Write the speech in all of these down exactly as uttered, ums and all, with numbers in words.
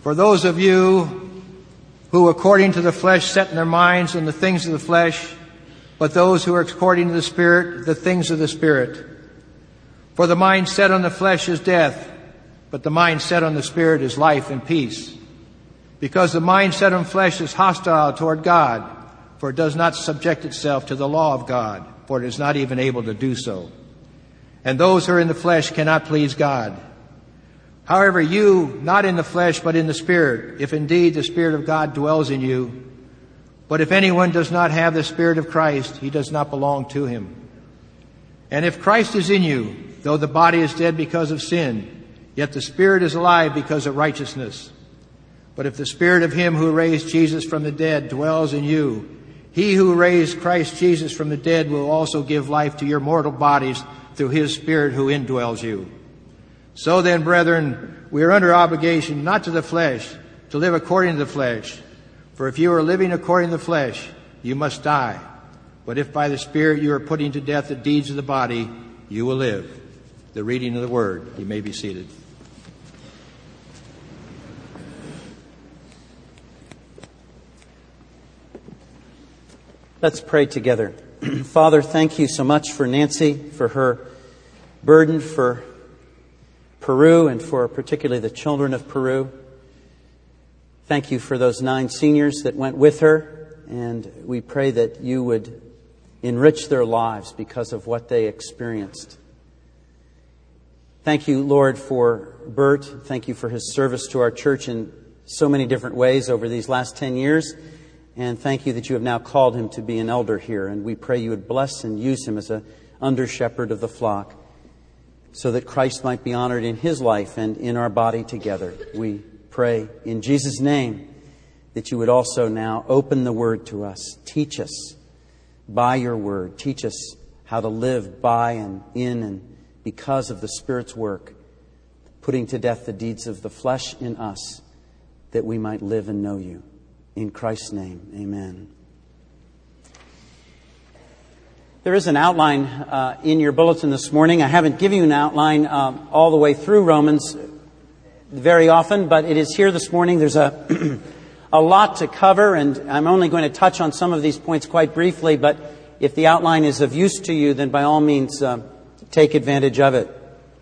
For those of you who according to the flesh set in their minds on the things of the flesh, but those who are according to the Spirit, the things of the Spirit. For the mind set on the flesh is death, but the mind set on the Spirit is life and peace. Because the mind set on flesh is hostile toward God, for it does not subject itself to the law of God, for it is not even able to do so. And those who are in the flesh cannot please God. However, you, not in the flesh, but in the Spirit, if indeed the Spirit of God dwells in you. But if anyone does not have the Spirit of Christ, he does not belong to him. And if Christ is in you, though the body is dead because of sin, yet the Spirit is alive because of righteousness. But if the Spirit of him who raised Jesus from the dead dwells in you, he who raised Christ Jesus from the dead will also give life to your mortal bodies through his Spirit who indwells you. So then, brethren, we are under obligation not to the flesh, to live according to the flesh. For if you are living according to the flesh, you must die. But if by the Spirit you are putting to death the deeds of the body, you will live. The reading of the Word. You may be seated. Let's pray together. Father, thank you so much for Nancy, for her burden for Peru and for particularly the children of Peru. Thank you for those nine seniors that went with her, and we pray that you would enrich their lives because of what they experienced. Thank you, Lord, for Bert. Thank you for his service to our church in so many different ways over these last ten years. And thank you that you have now called him to be an elder here. And we pray you would bless and use him as an under-shepherd of the flock so that Christ might be honored in his life and in our body together. We pray in Jesus' name that you would also now open the Word to us. Teach us by your Word. Teach us how to live by and in and because of the Spirit's work, putting to death the deeds of the flesh in us, that we might live and know you. In Christ's name, amen. There is an outline uh, in your bulletin this morning. I haven't given you an outline um, all the way through Romans very often, but it is here this morning. There's a a lot to cover, and I'm only going to touch on some of these points quite briefly, but if the outline is of use to you, then by all means uh, take advantage of it.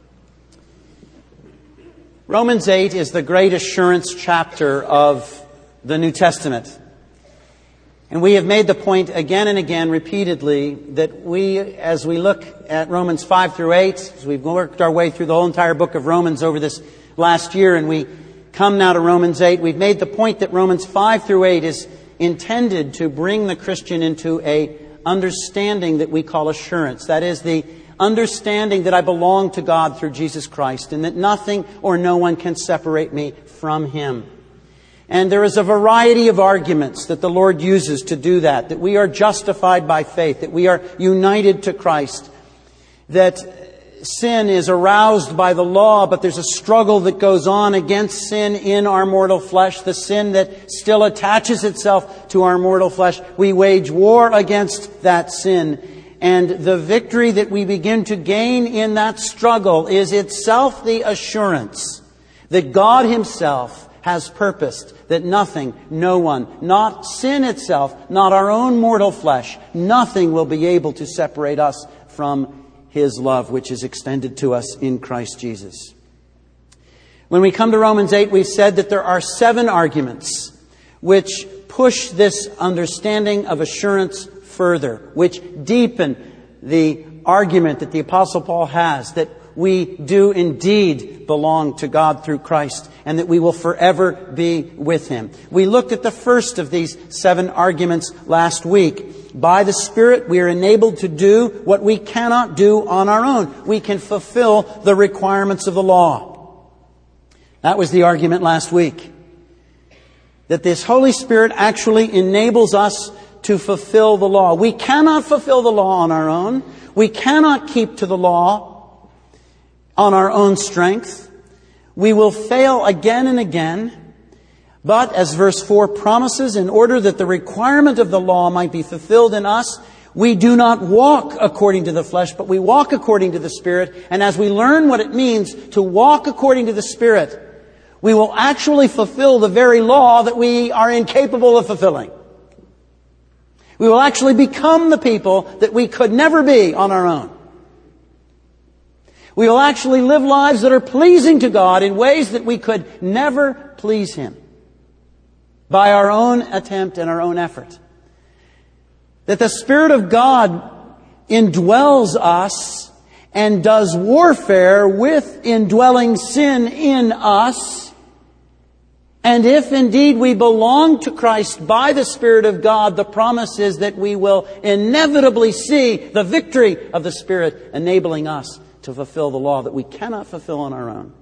Romans eight is the great assurance chapter of the New Testament. And we have made the point again and again repeatedly that we, as we look at Romans five through eight, as we've worked our way through the whole entire book of Romans over this last year, and we come now to Romans eight, we've made the point that Romans five through eight is intended to bring the Christian into a understanding that we call assurance. That is, the understanding that I belong to God through Jesus Christ and that nothing or no one can separate me from Him. And there is a variety of arguments that the Lord uses to do that, that we are justified by faith, that we are united to Christ, that sin is aroused by the law, but there's a struggle that goes on against sin in our mortal flesh, the sin that still attaches itself to our mortal flesh. We wage war against that sin. And the victory that we begin to gain in that struggle is itself the assurance that God Himself has purposed that nothing, no one, not sin itself, not our own mortal flesh, nothing will be able to separate us from His love, which is extended to us in Christ Jesus. When we come to Romans eight, we've said that there are seven arguments which push this understanding of assurance further, which deepen the argument that the Apostle Paul has that we do indeed belong to God through Christ and that we will forever be with Him. We looked at the first of these seven arguments last week. By the Spirit, we are enabled to do what we cannot do on our own. We can fulfill the requirements of the law. That was the argument last week. That this Holy Spirit actually enables us to fulfill the law. We cannot fulfill the law on our own. We cannot keep to the law on our own strength. We will fail again and again. But as verse four promises, in order that the requirement of the law might be fulfilled in us, we do not walk according to the flesh, but we walk according to the Spirit. And as we learn what it means to walk according to the Spirit, we will actually fulfill the very law that we are incapable of fulfilling. We will actually become the people that we could never be on our own. We will actually live lives that are pleasing to God in ways that we could never please Him by our own attempt and our own effort. That the Spirit of God indwells us and does warfare with indwelling sin in us. And if indeed we belong to Christ by the Spirit of God, the promise is that we will inevitably see the victory of the Spirit enabling us to fulfill the law that we cannot fulfill on our own.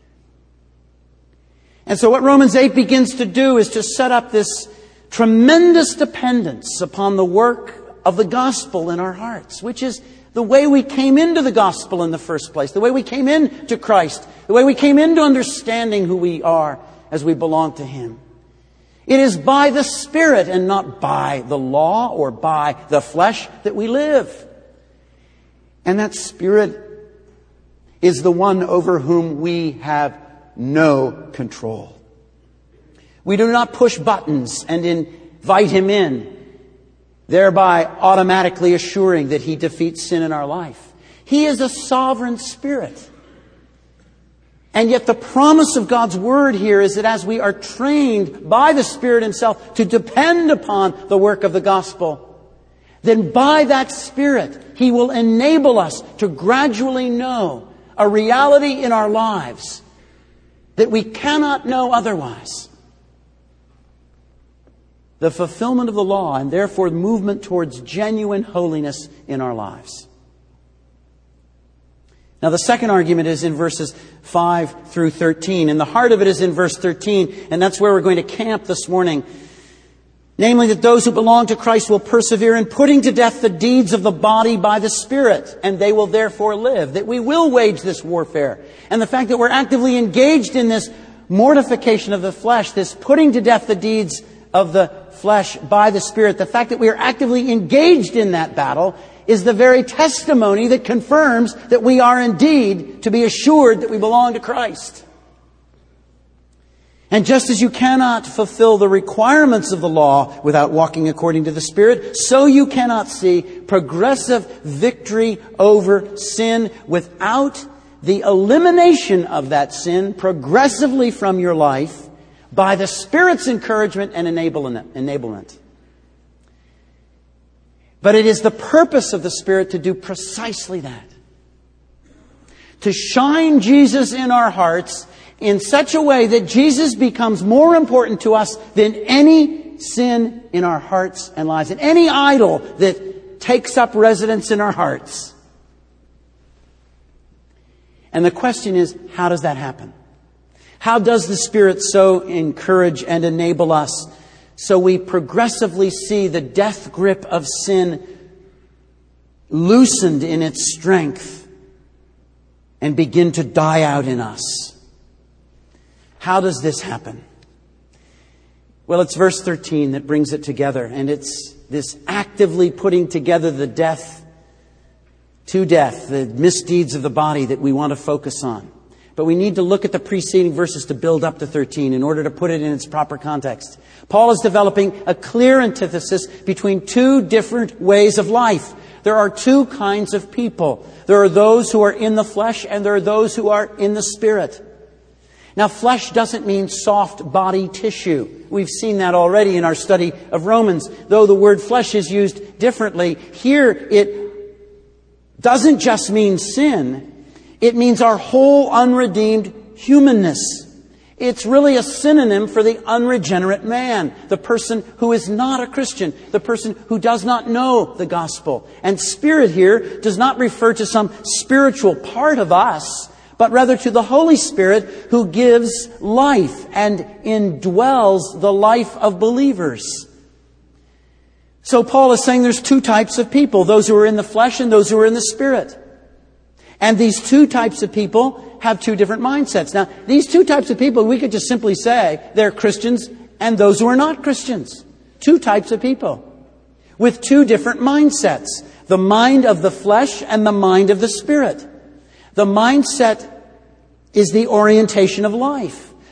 And so what Romans eight begins to do is to set up this tremendous dependence upon the work of the gospel in our hearts, which is the way we came into the gospel in the first place, the way we came into Christ, the way we came into understanding who we are as we belong to Him. It is by the Spirit and not by the law or by the flesh that we live. And that Spirit is the one over whom we have no control. We do not push buttons and invite Him in, thereby automatically assuring that He defeats sin in our life. He is a sovereign Spirit. And yet the promise of God's Word here is that as we are trained by the Spirit Himself to depend upon the work of the gospel, then by that Spirit He will enable us to gradually know a reality in our lives that we cannot know otherwise. The fulfillment of the law and therefore movement towards genuine holiness in our lives. Now the second argument is in verses five through thirteen. And the heart of it is in verse thirteen. And that's where we're going to camp this morning. Namely, that those who belong to Christ will persevere in putting to death the deeds of the body by the Spirit, and they will therefore live. That we will wage this warfare. And the fact that we're actively engaged in this mortification of the flesh, this putting to death the deeds of the flesh by the Spirit, the fact that we are actively engaged in that battle is the very testimony that confirms that we are indeed to be assured that we belong to Christ. And just as you cannot fulfill the requirements of the law without walking according to the Spirit, so you cannot see progressive victory over sin without the elimination of that sin progressively from your life by the Spirit's encouragement and enablement. But it is the purpose of the Spirit to do precisely that. To shine Jesus in our hearts in such a way that Jesus becomes more important to us than any sin in our hearts and lives, and any idol that takes up residence in our hearts. And the question is, how does that happen? How does the Spirit so encourage and enable us so we progressively see the death grip of sin loosened in its strength and begin to die out in us? How does this happen? Well, it's verse thirteen that brings it together. And it's this actively putting together the death to death, the misdeeds of the body that we want to focus on. But we need to look at the preceding verses to build up to thirteen in order to put it in its proper context. Paul is developing a clear antithesis between two different ways of life. There are two kinds of people. There are those who are in the flesh and there are those who are in the Spirit. Now, flesh doesn't mean soft body tissue. We've seen that already in our study of Romans. Though the word flesh is used differently, here it doesn't just mean sin. It means our whole unredeemed humanness. It's really a synonym for the unregenerate man, the person who is not a Christian, the person who does not know the gospel. And Spirit here does not refer to some spiritual part of us, but rather to the Holy Spirit who gives life and indwells the life of believers. So Paul is saying there's two types of people, those who are in the flesh and those who are in the Spirit. And these two types of people have two different mindsets. Now, these two types of people, we could just simply say they're Christians and those who are not Christians. Two types of people with two different mindsets. The mind of the flesh and the mind of the Spirit. The mindset is the orientation of life.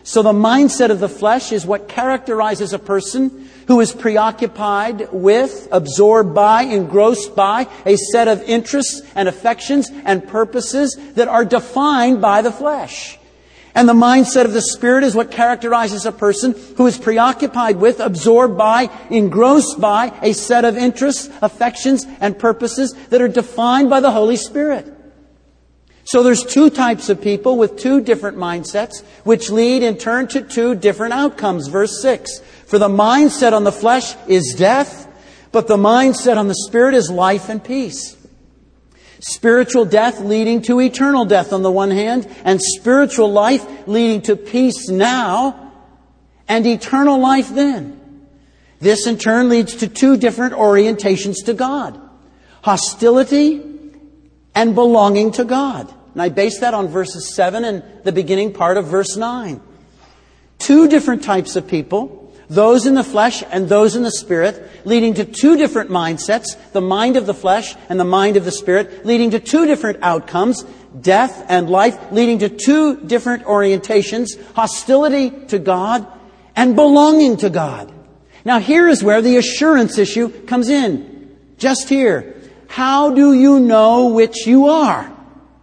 So the mindset of the flesh is what characterizes a person who is preoccupied with, absorbed by, engrossed by a set of interests and affections and purposes that are defined by the flesh. And the mindset of the Spirit is what characterizes a person who is preoccupied with, absorbed by, engrossed by a set of interests, affections, and purposes that are defined by the Holy Spirit. So there's two types of people with two different mindsets, which lead in turn to two different outcomes. Verse six. For the mindset on the flesh is death, but the mindset on the Spirit is life and peace. Spiritual death leading to eternal death on the one hand, and spiritual life leading to peace now and eternal life then. This in turn leads to two different orientations to God. Hostility and belonging to God. And I base that on verses seven and the beginning part of verse nine. Two different types of people, those in the flesh and those in the Spirit, leading to two different mindsets, the mind of the flesh and the mind of the Spirit, leading to two different outcomes, death and life, leading to two different orientations, hostility to God and belonging to God. Now here is where the assurance issue comes in. Just here. How do you know which you are?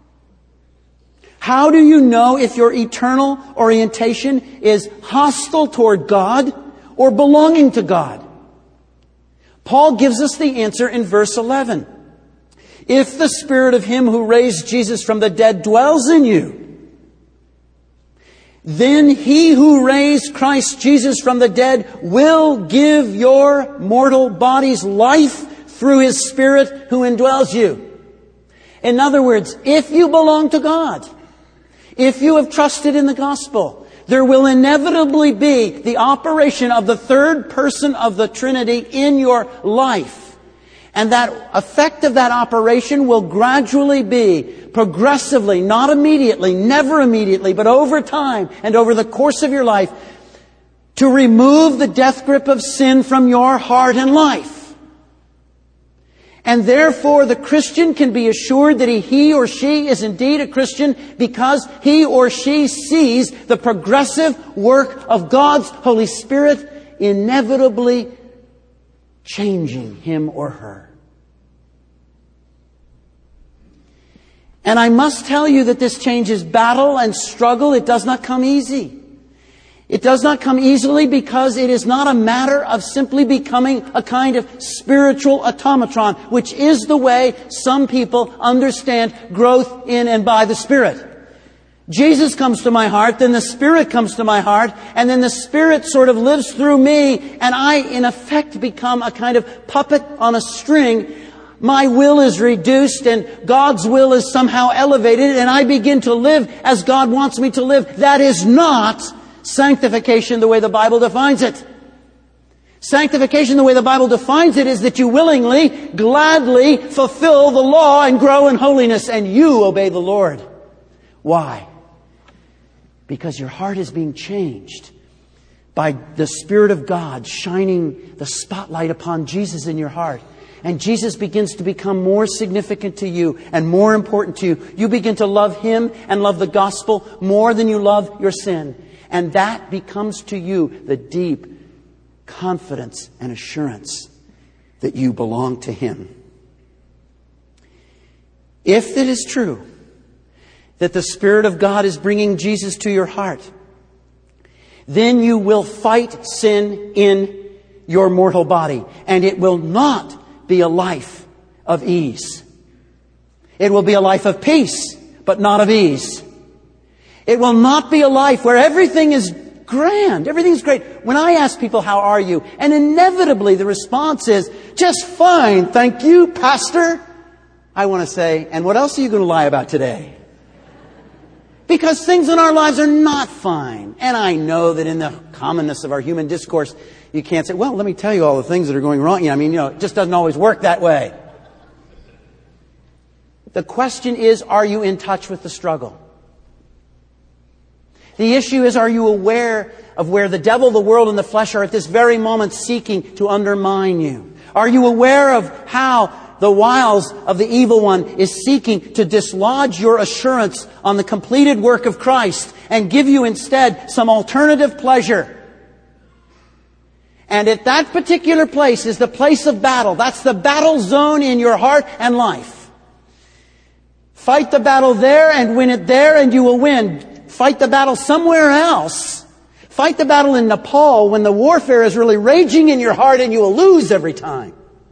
How do you know if your eternal orientation is hostile toward God or belonging to God? Paul gives us the answer in verse eleven. If the Spirit of Him who raised Jesus from the dead dwells in you, then He who raised Christ Jesus from the dead will give your mortal bodies life through His Spirit who indwells you. In other words, if you belong to God, if you have trusted in the gospel, there will inevitably be the operation of the third person of the Trinity in your life. And that effect of that operation will gradually be, progressively, not immediately, never immediately, but over time and over the course of your life, to remove the death grip of sin from your heart and life. And therefore, the Christian can be assured that he, he or she is indeed a Christian because he or she sees the progressive work of God's Holy Spirit inevitably changing him or her. And I must tell you that this change is battle and struggle. It does not come easy. It does not come easily because it is not a matter of simply becoming a kind of spiritual automatron, which is the way some people understand growth in and by the Spirit. Jesus comes to my heart, then the Spirit comes to my heart, and then the Spirit sort of lives through me, and I, in effect, become a kind of puppet on a string. My will is reduced and God's will is somehow elevated, and I begin to live as God wants me to live. That is not sanctification the way the Bible defines it. Sanctification the way the Bible defines it is that you willingly, gladly fulfill the law and grow in holiness, and you obey the Lord. Why? Because your heart is being changed by the Spirit of God shining the spotlight upon Jesus in your heart. And Jesus begins to become more significant to you and more important to you. You begin to love Him and love the gospel more than you love your sin. And that becomes to you the deep confidence and assurance that you belong to Him. If it is true that the Spirit of God is bringing Jesus to your heart, then you will fight sin in your mortal body. And it will not be a life of ease. It will be a life of peace, but not of ease. It will not be a life where everything is grand. Everything's great. When I ask people, how are you? And inevitably the response is, just fine, thank you, Pastor. I want to say, and what else are you going to lie about today? Because things in our lives are not fine. And I know that in the commonness of our human discourse, you can't say, well, let me tell you all the things that are going wrong. You know, I mean, you know, it just doesn't always work that way. The question is, are you in touch with the struggle? The issue is, are you aware of where the devil, the world, and the flesh are at this very moment seeking to undermine you? Are you aware of how the wiles of the evil one is seeking to dislodge your assurance on the completed work of Christ and give you instead some alternative pleasure. And at that particular place is the place of battle. That's the battle zone in your heart and life. Fight the battle there and win it there and you will win. Fight the battle somewhere else. Fight the battle in Nepal when the warfare is really raging in your heart and you will lose every time.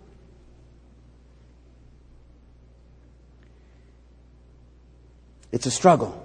It's a struggle.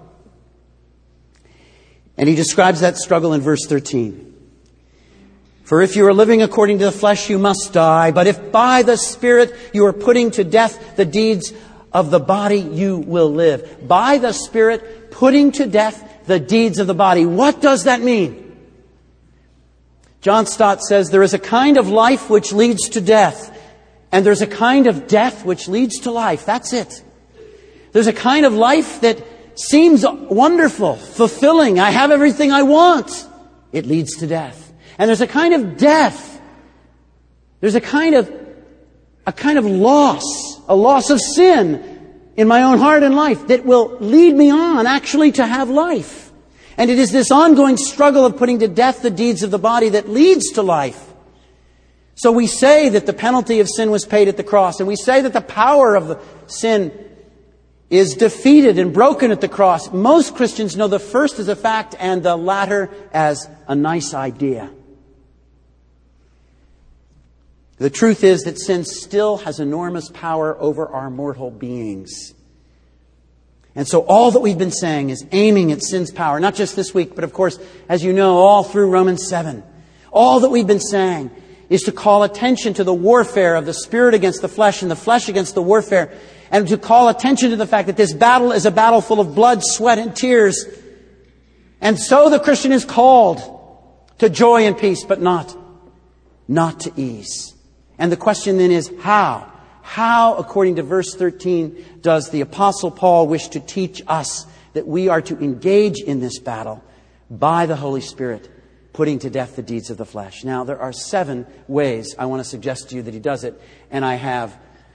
And he describes that struggle in verse thirteen. For if you are living according to the flesh, you must die. But if by the Spirit you are putting to death the deeds of the body, you will live. By the Spirit, putting to death the deeds of the body. What does that mean? John Stott says there is a kind of life which leads to death. And there's a kind of death which leads to life. That's it. There's a kind of life that seems wonderful, fulfilling. I have everything I want. It leads to death. And there's a kind of death. There's a kind of, a kind of loss, a loss of sin in my own heart and life that will lead me on actually to have life. And it is this ongoing struggle of putting to death the deeds of the body that leads to life. So we say that the penalty of sin was paid at the cross, and we say that the power of the sin is defeated and broken at the cross. Most Christians know the first as a fact and the latter as a nice idea. The truth is that sin still has enormous power over our mortal beings. And so all that we've been saying is aiming at sin's power, not just this week, but of course, as you know, all through Romans seven. All that we've been saying is to call attention to the warfare of the spirit against the flesh and the flesh against the warfare, and to call attention to the fact that this battle is a battle full of blood, sweat, and tears. And so the Christian is called to joy and peace, but not, not to ease. And the question then is, how? How, according to verse thirteen, does the Apostle Paul wish to teach us that we are to engage in this battle by the Holy Spirit, putting to death the deeds of the flesh? Now, there are seven ways I want to suggest to you that he does it, and I have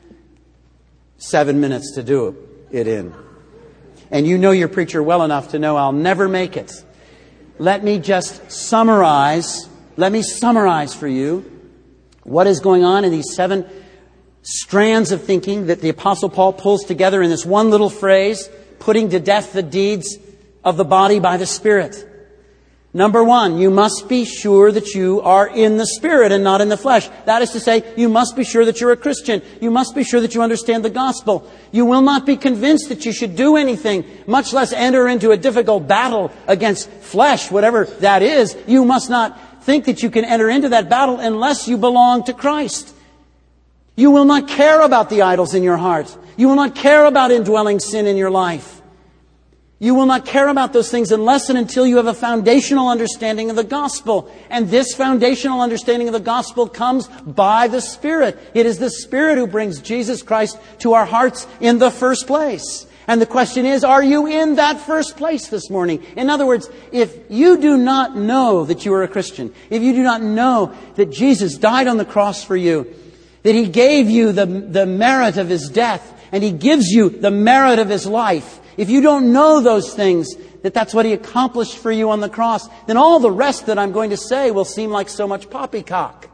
seven minutes to do it in. And you know your preacher well enough to know I'll never make it. Let me just summarize, let me summarize for you what is going on in these seven strands of thinking that the Apostle Paul pulls together in this one little phrase, putting to death the deeds of the body by the Spirit. Number one, you must be sure that you are in the Spirit and not in the flesh. That is to say, you must be sure that you're a Christian. You must be sure that you understand the gospel. You will not be convinced that you should do anything, much less enter into a difficult battle against flesh, whatever that is. You must not think that you can enter into that battle unless you belong to Christ. You will not care about the idols in your heart. You will not care about indwelling sin in your life. You will not care about those things unless and until you have a foundational understanding of the gospel. And this foundational understanding of the gospel comes by the Spirit. It is the Spirit who brings Jesus Christ to our hearts in the first place. And the question is, are you in that first place this morning? In other words, if you do not know that you are a Christian, if you do not know that Jesus died on the cross for you, that He gave you the, the merit of His death, and He gives you the merit of His life, if you don't know those things, that that's what He accomplished for you on the cross, then all the rest that I'm going to say will seem like so much poppycock.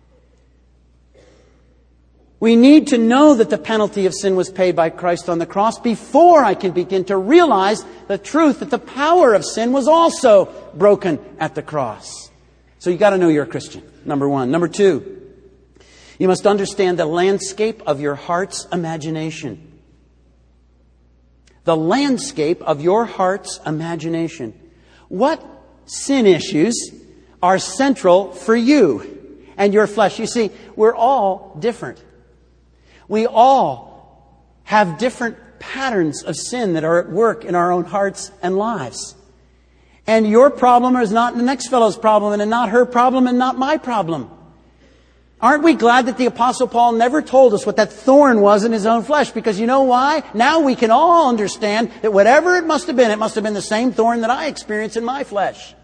We need to know that the penalty of sin was paid by Christ on the cross before I can begin to realize the truth that the power of sin was also broken at the cross. So you've got to know you're a Christian, number one. Number two, you must understand the landscape of your heart's imagination. The landscape of your heart's imagination. What sin issues are central for you and your flesh? You see, we're all different. We all have different patterns of sin that are at work in our own hearts and lives. And your problem is not the next fellow's problem, and not her problem, and not my problem. Aren't we glad that the Apostle Paul never told us what that thorn was in his own flesh? Because you know why? Now we can all understand that whatever it must have been, it must have been the same thorn that I experienced in my flesh.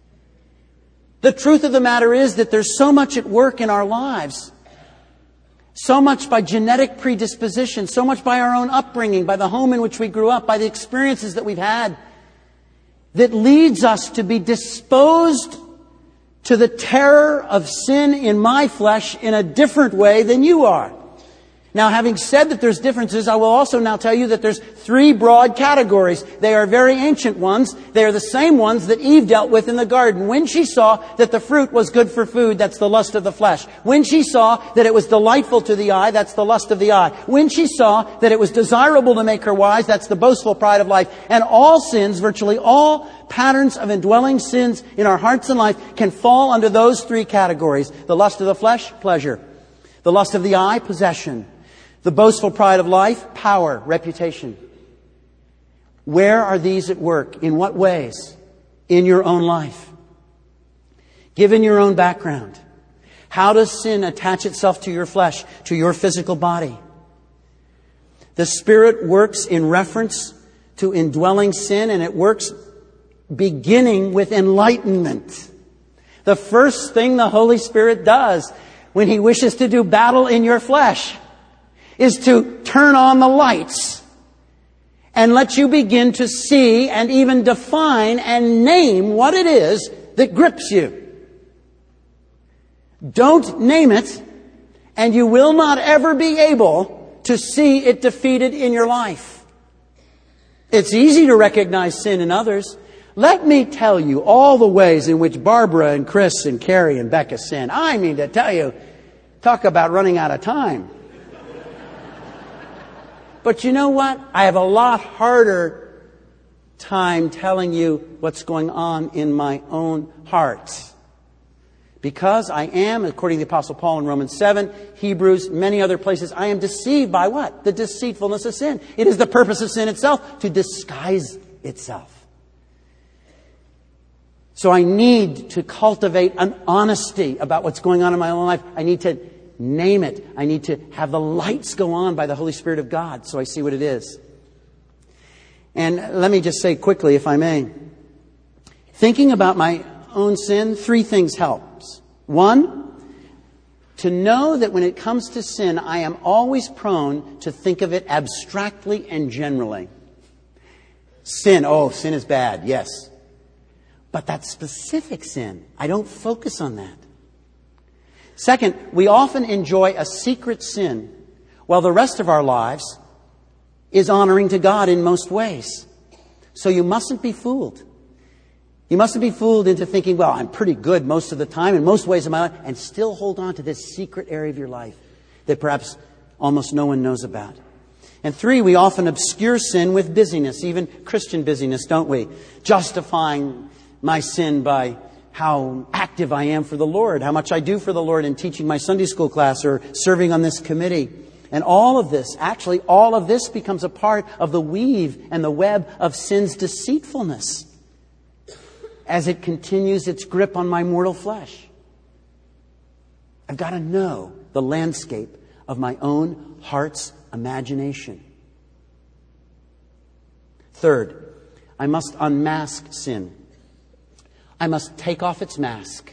The truth of the matter is that there's so much at work in our lives. so much by genetic predisposition, so much by our own upbringing, by the home in which we grew up, by the experiences that we've had, that leads us to be disposed to the terror of sin in my flesh in a different way than you are. Now, having said that there's differences, I will also now tell you that there's three broad categories. They are very ancient ones. They are the same ones that Eve dealt with in the garden. When she saw that the fruit was good for food, that's the lust of the flesh. When she saw that it was delightful to the eye, that's the lust of the eye. When she saw that it was desirable to make her wise, that's the boastful pride of life. And all sins, virtually all patterns of indwelling sins in our hearts and life, can fall under those three categories. The lust of the flesh, pleasure. The lust of the eye, possession. The boastful pride of life, power, reputation. Where are these at work? In what ways? In your own life. Given your own background. How does sin attach itself to your flesh, to your physical body? The Spirit works in reference to indwelling sin, and it works beginning with enlightenment. The first thing the Holy Spirit does when He wishes to do battle in your flesh is to turn on the lights and let you begin to see and even define and name what it is that grips you. Don't name it, and you will not ever be able to see it defeated in your life. It's easy to recognize sin in others. Let me tell you all the ways in which Barbara and Chris and Carrie and Becca sin. I mean to tell you, talk about running out of time. But you know what? I have a lot harder time telling you what's going on in my own heart. Because I am, according to the Apostle Paul in Romans seven, Hebrews, many other places, I am deceived by what? The deceitfulness of sin. It is the purpose of sin itself to disguise itself. So I need to cultivate an honesty about what's going on in my own life. I need to name it. I need to have the lights go on by the Holy Spirit of God so I see what it is. And let me just say quickly, if I may, thinking about my own sin, three things helps. One, to know that when it comes to sin, I am always prone to think of it abstractly and generally. Sin, oh, sin is bad, yes. But that specific sin, I don't focus on that. Second, we often enjoy a secret sin while the rest of our lives is honoring to God in most ways. So you mustn't be fooled. You mustn't be fooled into thinking, well, I'm pretty good most of the time in most ways of my life, and still hold on to this secret area of your life that perhaps almost no one knows about. And three, we often obscure sin with busyness, even Christian busyness, don't we? Justifying my sin by how active I am for the Lord, how much I do for the Lord in teaching my Sunday school class or serving on this committee. And all of this, actually, all of this becomes a part of the weave and the web of sin's deceitfulness as it continues its grip on my mortal flesh. I've got to know the landscape of my own heart's imagination. Third, I must unmask sin. I must take off its mask.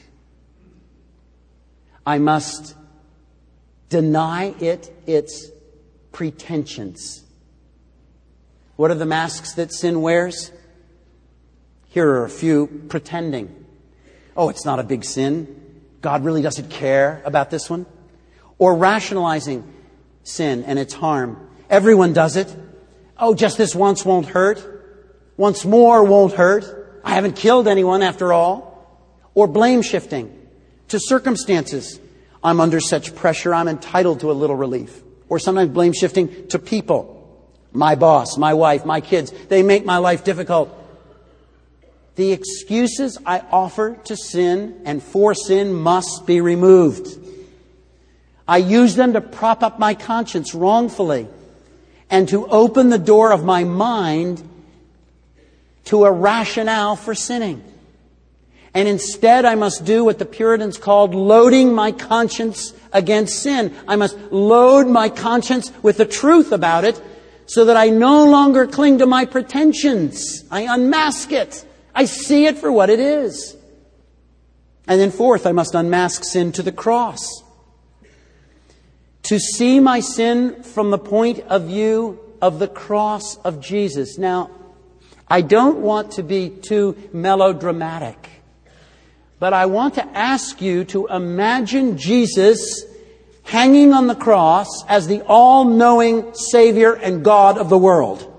I must deny it its pretensions. What are the masks that sin wears? Here are a few. Pretending. Oh, it's not a big sin. God really doesn't care about this one. Or rationalizing sin and its harm. Everyone does it. Oh, just this once won't hurt. Once more won't hurt. I haven't killed anyone after all. Or blame shifting to circumstances. I'm under such pressure, I'm entitled to a little relief. Or sometimes blame shifting to people. My boss, my wife, my kids. They make my life difficult. The excuses I offer to sin and for sin must be removed. I use them to prop up my conscience wrongfully and to open the door of my mind to a rationale for sinning. And instead I must do what the Puritans called loading my conscience against sin. I must load my conscience with the truth about it so that I no longer cling to my pretensions. I unmask it. I see it for what it is. And then fourth, I must unmask sin to the cross. to see my sin from the point of view of the cross of Jesus. Now, I don't want to be too melodramatic, but I want to ask you to imagine Jesus hanging on the cross as the all-knowing Savior and God of the world.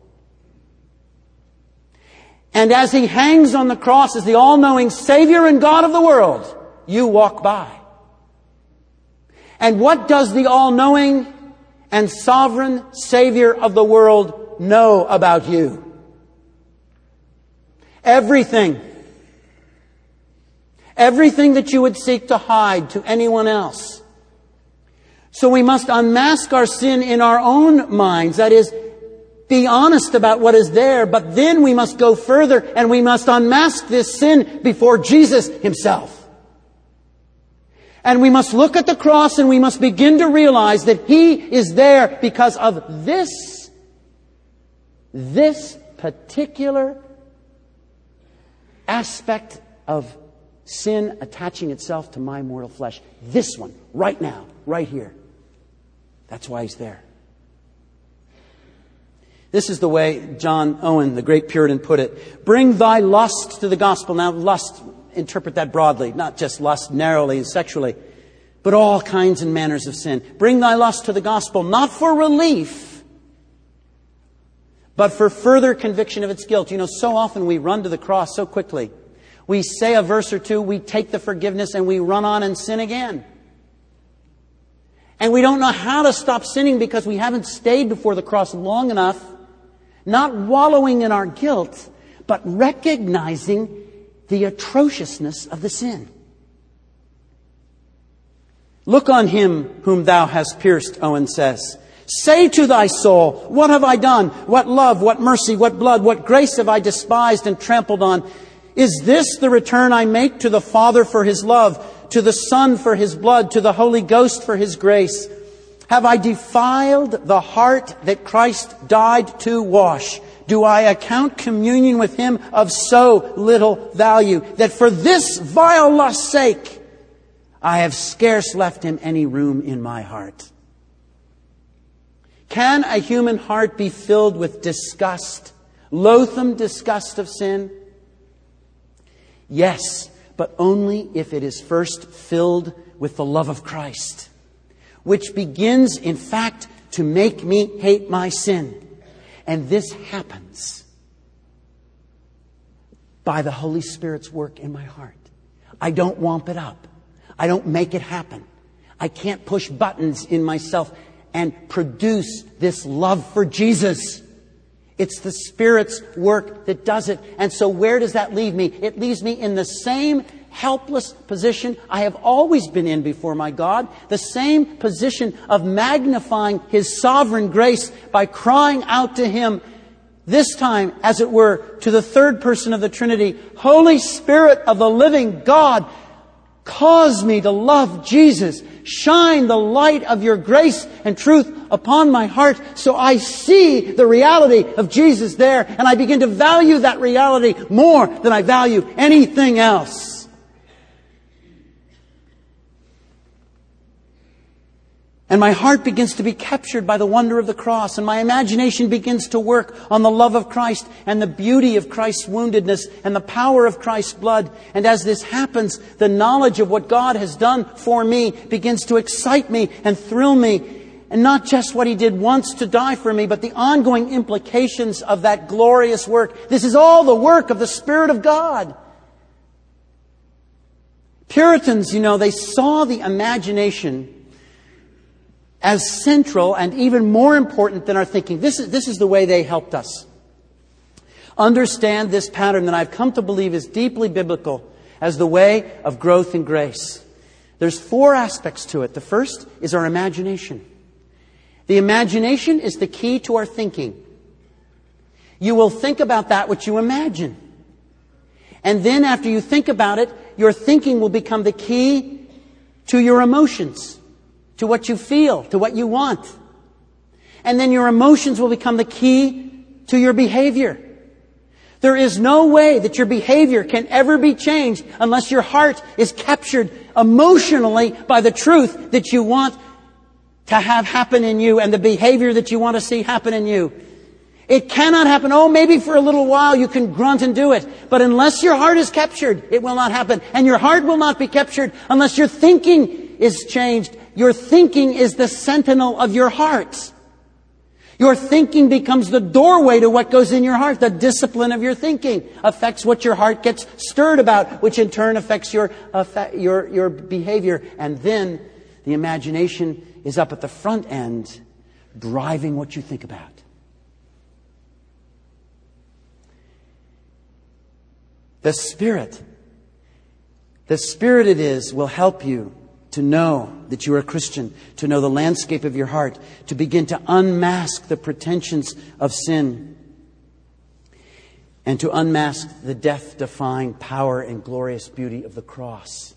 And as He hangs on the cross as the all-knowing Savior and God of the world, you walk by. And what does the all-knowing and sovereign Savior of the world know about you? Everything. Everything that you would seek to hide to anyone else. So we must unmask our sin in our own minds. That is, be honest about what is there, but then we must go further and we must unmask this sin before Jesus Himself. And we must look at the cross and we must begin to realize that He is there because of this, this particular aspect of sin attaching itself to my mortal flesh. This one, right now, right here. That's why He's there. This is the way John Owen, the great Puritan, put it. Bring thy lust to the gospel. Now, lust, interpret that broadly, not just lust narrowly and sexually, but all kinds and manners of sin. Bring thy lust to the gospel, not for relief, but for further conviction of its guilt. You know, so often we run to the cross so quickly. We say a verse or two, we take the forgiveness, and we run on and sin again. And we don't know how to stop sinning because we haven't stayed before the cross long enough, not wallowing in our guilt, but recognizing the atrociousness of the sin. Look on Him whom thou hast pierced, Owen says. Say to thy soul, what have I done? What love, what mercy, what blood, what grace have I despised and trampled on? Is this the return I make to the Father for His love, to the Son for His blood, to the Holy Ghost for His grace? Have I defiled the heart that Christ died to wash? Do I account communion with Him of so little value that for this vile lust's sake I have scarce left Him any room in my heart? Can a human heart be filled with disgust, loathsome disgust of sin? Yes, but only if it is first filled with the love of Christ, which begins, in fact, to make me hate my sin. And this happens by the Holy Spirit's work in my heart. I don't womp it up. I don't make it happen. I can't push buttons in myself and produce this love for Jesus. It's the Spirit's work that does it. And so where does that leave me? It leaves me in the same helpless position I have always been in before my God. The same position of magnifying His sovereign grace by crying out to Him, this time, as it were, to the third person of the Trinity, Holy Spirit of the living God, cause me to love Jesus. Shine the light of your grace and truth upon my heart so I see the reality of Jesus there and I begin to value that reality more than I value anything else. And my heart begins to be captured by the wonder of the cross, and my imagination begins to work on the love of Christ and the beauty of Christ's woundedness and the power of Christ's blood. And as this happens, the knowledge of what God has done for me begins to excite me and thrill me. And not just what He did once to die for me, but the ongoing implications of that glorious work. This is all the work of the Spirit of God. Puritans, you know, they saw the imagination as central and even more important than our thinking. This is, this is the way they helped us understand this pattern that I've come to believe is deeply biblical as the way of growth in grace. There's four aspects to it. The first is our imagination. The imagination is the key to our thinking. You will think about that which you imagine. And then after you think about it, your thinking will become the key to your emotions, to what you feel, to what you want. And then your emotions will become the key to your behavior. There is no way that your behavior can ever be changed unless your heart is captured emotionally by the truth that you want to have happen in you and the behavior that you want to see happen in you. It cannot happen. Oh, maybe for a little while you can grunt and do it. But unless your heart is captured, it will not happen. And your heart will not be captured unless your thinking is changed. Your thinking is the sentinel of your heart. Your thinking becomes the doorway to what goes in your heart. The discipline of your thinking affects what your heart gets stirred about, which in turn affects your, affect, your, your behavior. And then the imagination is up at the front end, driving what you think about. The Spirit, the Spirit it is, will help you to know that you are a Christian, to know the landscape of your heart, to begin to unmask the pretensions of sin, and to unmask the death-defying power and glorious beauty of the cross.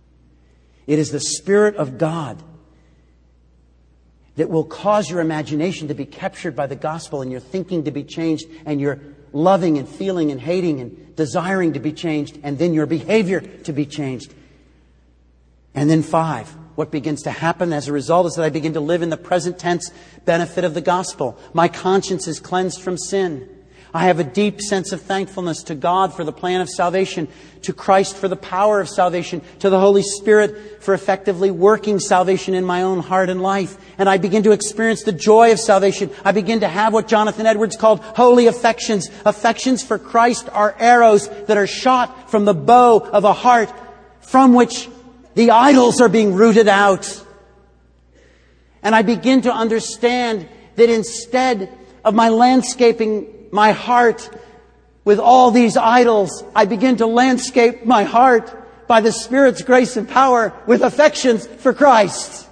It is the Spirit of God that will cause your imagination to be captured by the gospel and your thinking to be changed and your loving and feeling and hating and desiring to be changed, and then your behavior to be changed. And then five, what begins to happen as a result is that I begin to live in the present tense benefit of the gospel. My conscience is cleansed from sin. I have a deep sense of thankfulness to God for the plan of salvation, to Christ for the power of salvation, to the Holy Spirit for effectively working salvation in my own heart and life. And I begin to experience the joy of salvation. I begin to have what Jonathan Edwards called holy affections. Affections for Christ are arrows that are shot from the bow of a heart from which the idols are being rooted out. And I begin to understand that instead of my landscaping my heart with all these idols, I begin to landscape my heart by the Spirit's grace and power with affections for Christ.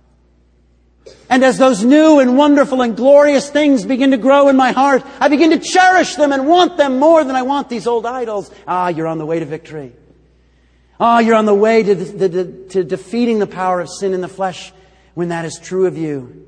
And as those new and wonderful and glorious things begin to grow in my heart, I begin to cherish them and want them more than I want these old idols. Ah, you're on the way to victory. Ah, you're on the way to, the, the, to defeating the power of sin in the flesh when that is true of you.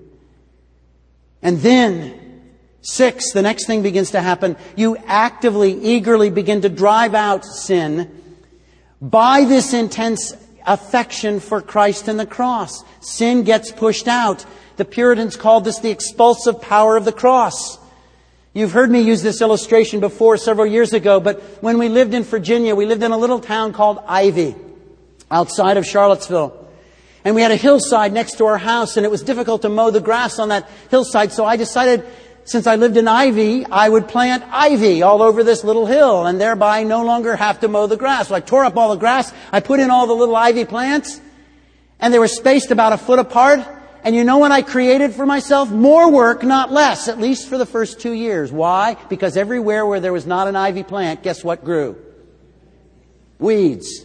And then, Six, the next thing begins to happen. You actively, eagerly begin to drive out sin by this intense affection for Christ and the cross. Sin gets pushed out. The Puritans called this the expulsive power of the cross. You've heard me use this illustration before several years ago, but when we lived in Virginia, we lived in a little town called Ivy, outside of Charlottesville. And we had a hillside next to our house, and it was difficult to mow the grass on that hillside, so I decided, since I lived in Ivy, I would plant ivy all over this little hill and thereby no longer have to mow the grass. So I tore up all the grass. I put in all the little ivy plants and they were spaced about a foot apart. And you know what I created for myself? More work, not less, at least for the first two years. Why? Because everywhere where there was not an ivy plant, guess what grew? Weeds.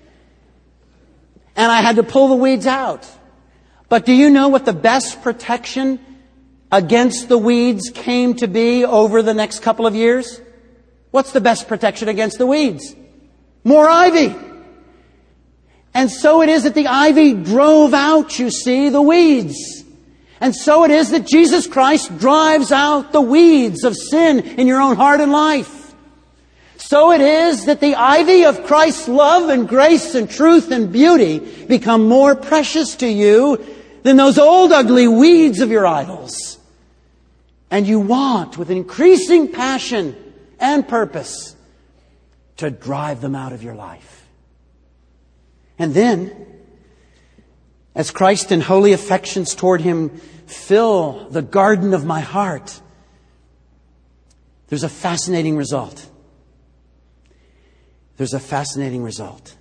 And I had to pull the weeds out. But do you know what the best protection against the weeds came to be over the next couple of years? What's the best protection against the weeds? More ivy. And so it is that the ivy drove out, you see, the weeds. And so it is that Jesus Christ drives out the weeds of sin in your own heart and life. So it is that the ivy of Christ's love and grace and truth and beauty become more precious to you than those old ugly weeds of your idols. And you want, with increasing passion and purpose, to drive them out of your life. And then, as Christ in holy affections toward Him fill the garden of my heart, there's a fascinating result. There's a fascinating result.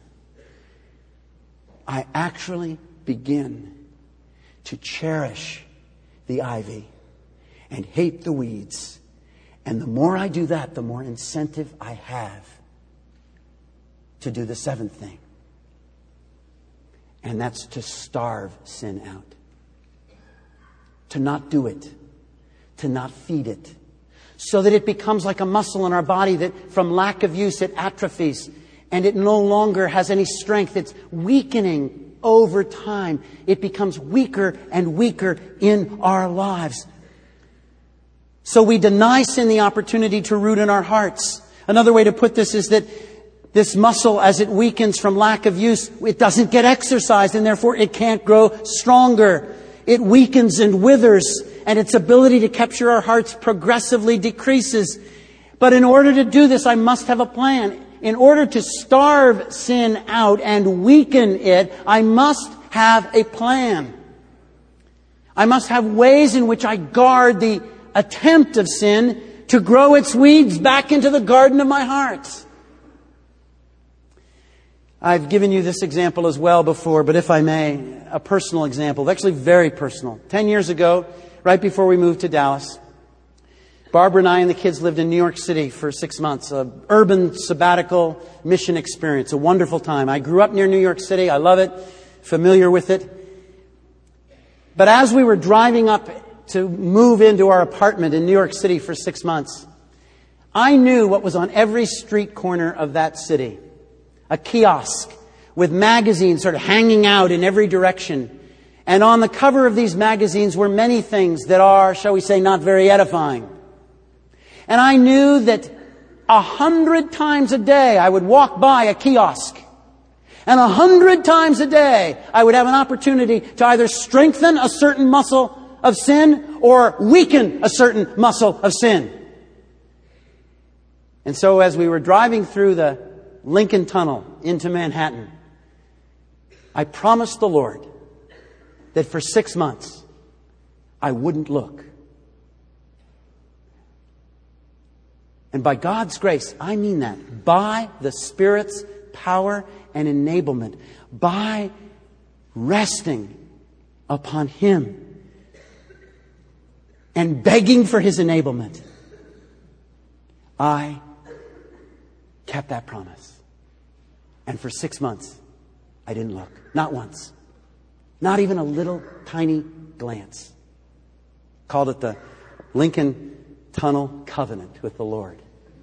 I actually begin to cherish the ivy and hate the weeds. And the more I do that, the more incentive I have to do the seventh thing. And that's to starve sin out. To not do it. To not feed it. So that it becomes like a muscle in our body that from lack of use it atrophies. And it no longer has any strength. It's weakening over time. It becomes weaker and weaker in our lives. So we deny sin the opportunity to root in our hearts. Another way to put this is that this muscle, as it weakens from lack of use, it doesn't get exercised and therefore it can't grow stronger. it weakens and withers, and its ability to capture our hearts progressively decreases. But in order to do this, I must have a plan. In order to starve sin out and weaken it, I must have a plan. I must have ways in which I guard the attempt of sin to grow its weeds back into the garden of my heart. I've given you this example as well before, but if I may, a personal example, actually very personal. Ten years ago, right before we moved to Dallas, Barbara and I and the kids lived in New York City for six months, an urban sabbatical mission experience, a wonderful time. I grew up near New York City. I love it, familiar with it. But as we were driving up to move into our apartment in New York City for six months, I knew what was on every street corner of that city. A kiosk with magazines sort of hanging out in every direction. And on the cover of these magazines were many things that are, shall we say, not very edifying. And I knew that a hundred times a day I would walk by a kiosk. And a hundred times a day I would have an opportunity to either strengthen a certain muscle of sin or weaken a certain muscle of sin. And so as we were driving through the Lincoln Tunnel into Manhattan, I promised the Lord that for six months I wouldn't look. And by God's grace, I mean that. By the Spirit's power and enablement. By resting upon Him and begging for His enablement, I kept that promise. And for six months, I didn't look. Not once. Not even a little tiny glance. Called it the Lincoln Tunnel Covenant with the Lord.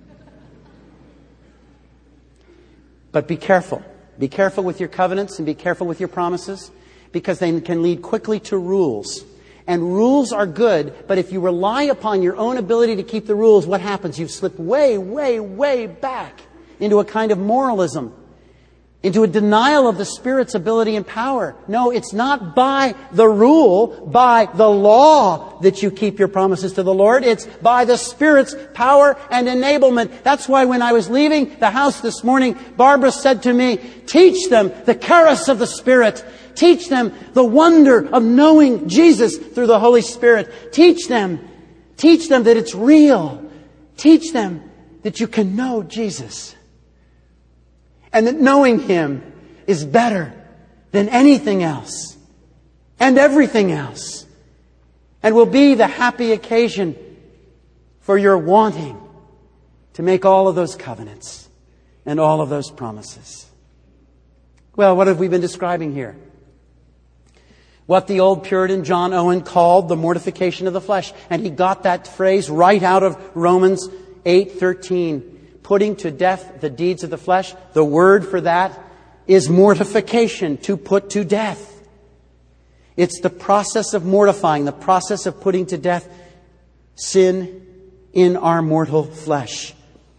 But be careful. Be careful with your covenants and be careful with your promises, because they can lead quickly to rules. And rules are good, but if you rely upon your own ability to keep the rules, what happens? You've slipped way, way, way back into a kind of moralism, into a denial of the Spirit's ability and power. No, it's not by the rule, by the law that you keep your promises to the Lord. It's by the Spirit's power and enablement. That's why when I was leaving the house this morning, Barbara said to me, teach them the charis of the Spirit. Teach them the wonder of knowing Jesus through the Holy Spirit. Teach them, teach them that it's real. Teach them that you can know Jesus. And that knowing Him is better than anything else and everything else. And will be the happy occasion for your wanting to make all of those covenants and all of those promises. Well, what have we been describing here? What the old Puritan John Owen called the mortification of the flesh. And he got that phrase right out of Romans eight thirteen. Putting to death the deeds of the flesh. The word for that is mortification, to put to death. It's the process of mortifying, the process of putting to death sin in our mortal flesh.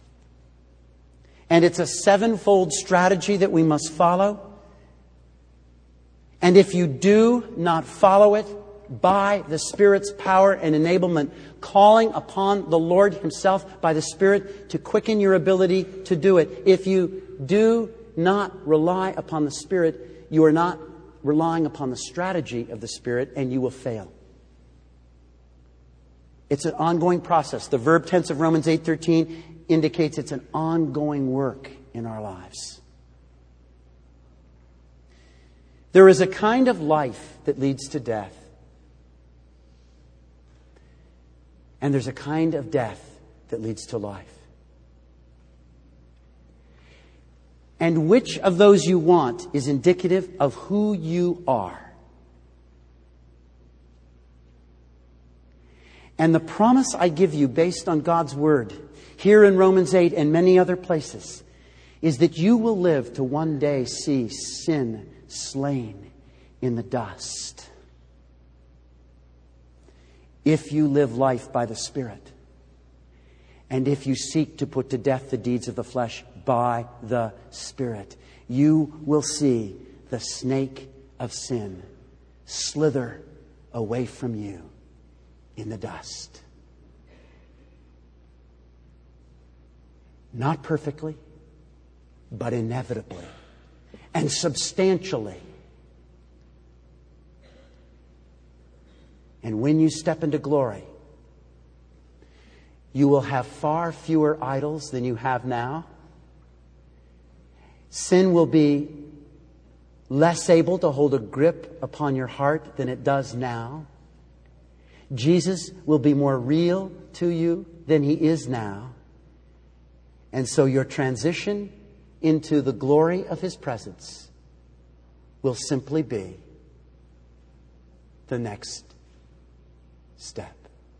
And it's a sevenfold strategy that we must follow. And if you do not follow it by the Spirit's power and enablement, calling upon the Lord Himself by the Spirit to quicken your ability to do it. If you do not rely upon the Spirit, you are not relying upon the strategy of the Spirit, and you will fail. It's an ongoing process. The verb tense of Romans eight thirteen indicates it's an ongoing work in our lives. There is a kind of life that leads to death. And there's a kind of death that leads to life. And which of those you want is indicative of who you are. And the promise I give you based on God's Word, here in Romans eight and many other places, is that you will live to one day see sin slain in the dust. If you live life by the Spirit, and if you seek to put to death the deeds of the flesh by the Spirit, you will see the snake of sin slither away from you in the dust. Not perfectly, but inevitably and substantially. And when you step into glory, you will have far fewer idols than you have now. Sin will be less able to hold a grip upon your heart than it does now. Jesus will be more real to you than He is now. And so your transition into the glory of His presence will simply be the next step.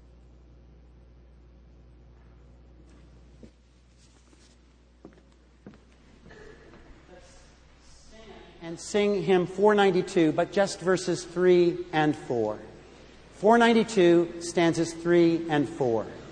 And sing hymn four ninety-two, but just verses three and four. four ninety-two, stanzas three and four.